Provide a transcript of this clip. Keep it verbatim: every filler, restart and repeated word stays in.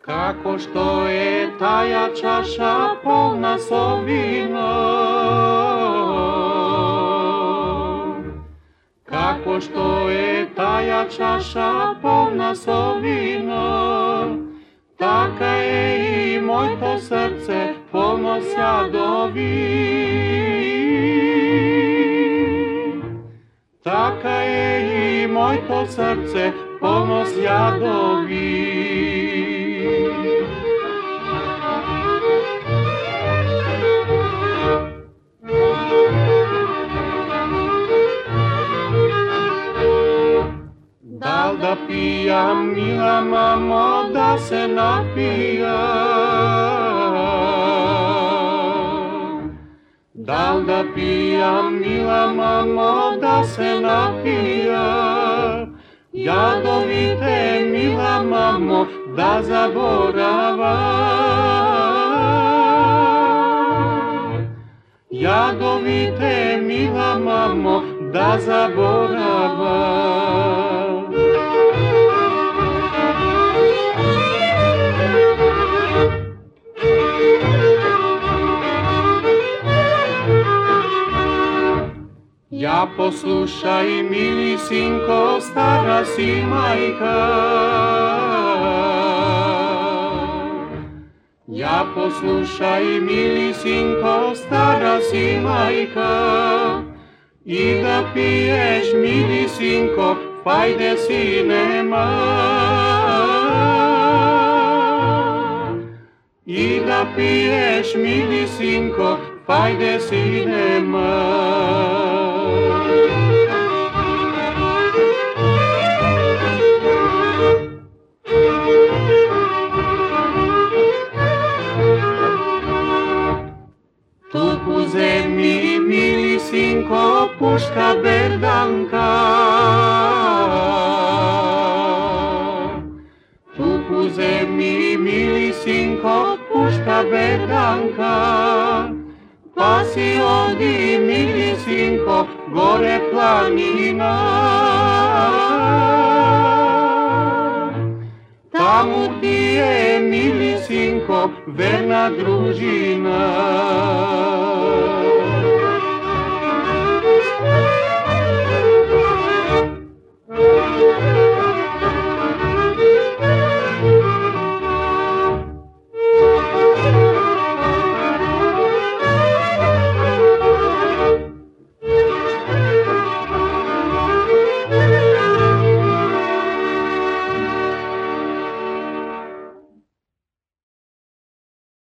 Kako što je taja čaša polna sovinom, kako što je taja čaša polna sovinom, taka je i moj to srce polno sjadovi. Taka je i moj to srce polno sjadovi. Dal da pijam, mila mamo, da se napijam? Dal da pijam, mila mamo, da se napijam? Jadovite, mila mamo, da zaboravam. Jadovite, mila mamo, da zaboravam. Ja poslušaj, mili sinko, stara si majka. Ja poslušaj, mili sinko, stara si majka. I da piješ, mili sinko, fajde sinema. I da piješ, mili sinko, fajde sinema. Tu u zemlji, mili sinko, puška berdanka. Tu u zemlji, mili sinko, puška berdanka. Pa si odi, mili sinko, gore planina. Tamo ti je, mili sinko, verna družina.